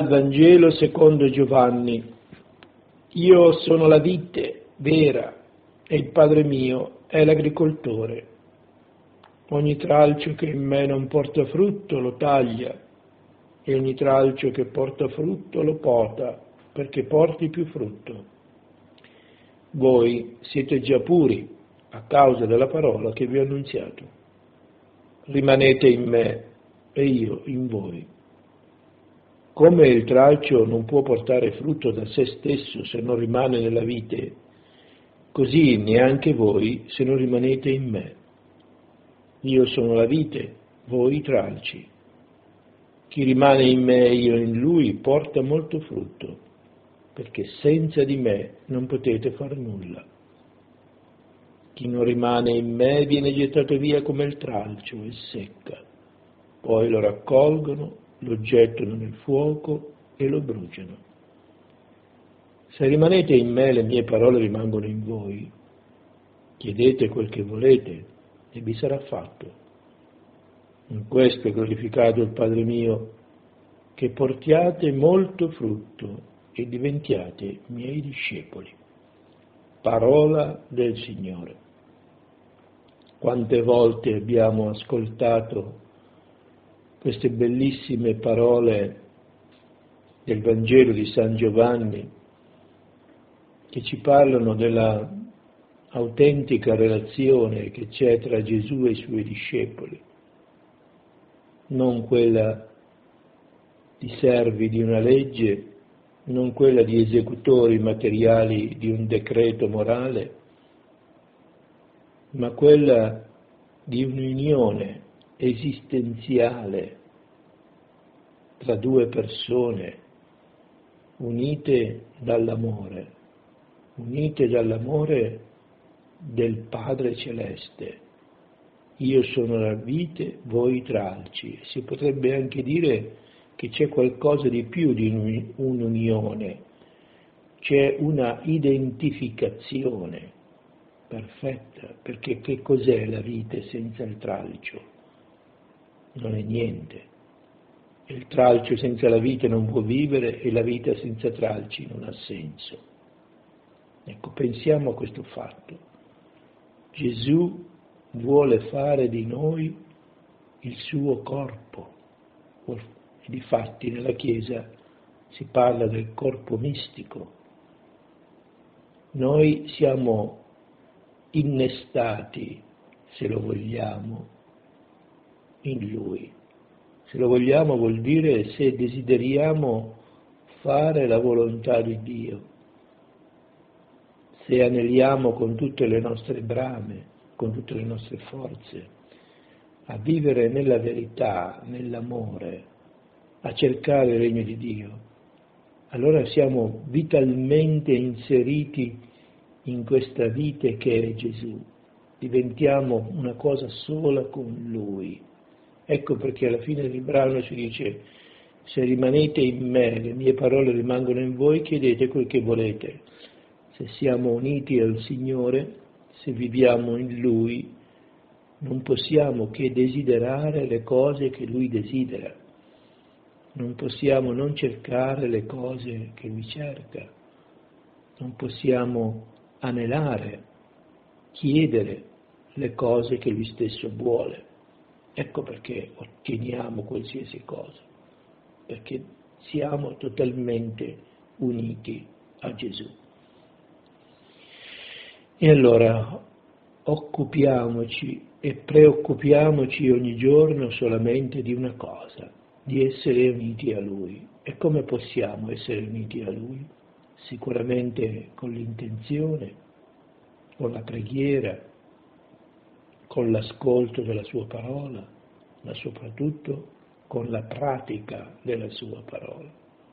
Vangelo secondo Giovanni. Io sono la vite vera e il Padre mio è l'agricoltore. Ogni tralcio che in me non porta frutto lo taglia e ogni tralcio che porta frutto lo pota perché porti più frutto. Voi siete già puri a causa della parola che vi ho annunziato. Rimanete in me e io in voi. Come il tralcio non può portare frutto da se stesso se non rimane nella vite, così neanche voi se non rimanete in me. Io sono la vite, voi i tralci. Chi rimane in me e io in lui porta molto frutto, perché senza di me non potete fare nulla. Chi non rimane in me viene gettato via come il tralcio e secca. Poi lo raccolgono, lo gettano nel fuoco e lo bruciano. Se rimanete in me, le mie parole rimangono in voi. Chiedete quel che volete e vi sarà fatto. In questo è glorificato il Padre mio, che portiate molto frutto e diventiate miei discepoli. Parola del Signore. Quante volte abbiamo ascoltato queste bellissime parole del Vangelo di San Giovanni che ci parlano della autentica relazione che c'è tra Gesù e i suoi discepoli, non quella di servi di una legge, non quella di esecutori materiali di un decreto morale, ma quella di un'unione esistenziale tra due persone unite dall'amore del Padre Celeste. Io sono la vite, voi i tralci. Si potrebbe anche dire che c'è qualcosa di più di un'unione, c'è una identificazione perfetta, perché che cos'è la vite senza il tralcio? Non è niente. Il tralcio senza la vite non può vivere e la vita senza tralci non ha senso. Ecco, pensiamo a questo fatto. Gesù vuole fare di noi il suo corpo. Difatti nella Chiesa si parla del corpo mistico. Noi siamo innestati, se lo vogliamo, in Lui. Se lo vogliamo vuol dire se desideriamo fare la volontà di Dio, se aneliamo con tutte le nostre brame, con tutte le nostre forze, a vivere nella verità, nell'amore, a cercare il regno di Dio, allora siamo vitalmente inseriti in questa vite che è Gesù, diventiamo una cosa sola con Lui. Ecco perché alla fine del brano si dice: se rimanete in me, le mie parole rimangono in voi, chiedete quel che volete. Se siamo uniti al Signore, se viviamo in Lui, non possiamo che desiderare le cose che Lui desidera. Non possiamo non cercare le cose che Lui cerca. Non possiamo anelare, chiedere le cose che Lui stesso vuole. Ecco perché otteniamo qualsiasi cosa, perché siamo totalmente uniti a Gesù. E allora occupiamoci e preoccupiamoci ogni giorno solamente di una cosa, di essere uniti a Lui. E come possiamo essere uniti a Lui? Sicuramente con l'intenzione, con la preghiera, con l'ascolto della Sua parola, ma soprattutto con la pratica della Sua parola.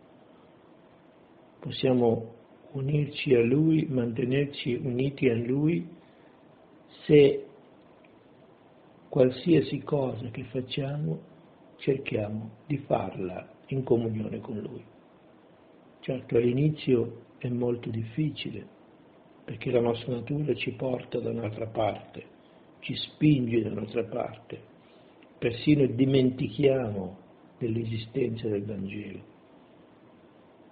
Possiamo unirci a Lui, mantenerci uniti a Lui, se qualsiasi cosa che facciamo cerchiamo di farla in comunione con Lui. Certo, all'inizio è molto difficile, perché la nostra natura ci porta da un'altra parte, ci spinge da un'altra parte, persino dimentichiamo dell'esistenza del Vangelo.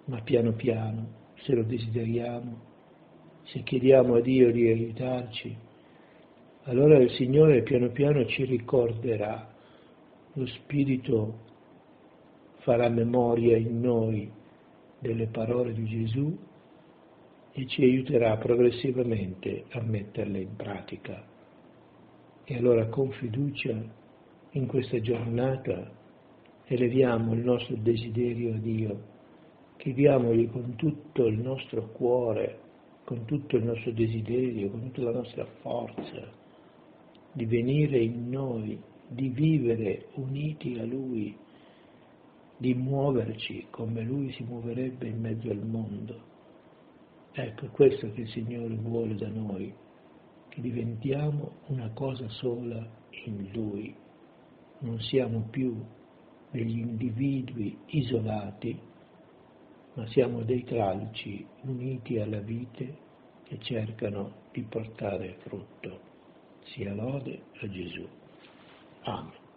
ma piano piano, se lo desideriamo, se chiediamo a Dio di aiutarci, allora il Signore piano piano ci ricorderà, lo Spirito farà memoria in noi delle parole di Gesù e ci aiuterà progressivamente a metterle in pratica. E allora con fiducia in questa giornata eleviamo il nostro desiderio a Dio, chiediamogli con tutto il nostro cuore, con tutto il nostro desiderio, con tutta la nostra forza, di venire in noi, di vivere uniti a Lui, di muoverci come Lui si muoverebbe in mezzo al mondo. Ecco, questo che il Signore vuole da noi, che diventiamo una cosa sola in Lui. Non siamo più degli individui isolati, ma siamo dei tralci uniti alla vite che cercano di portare frutto. Sia lode a Gesù. Amen.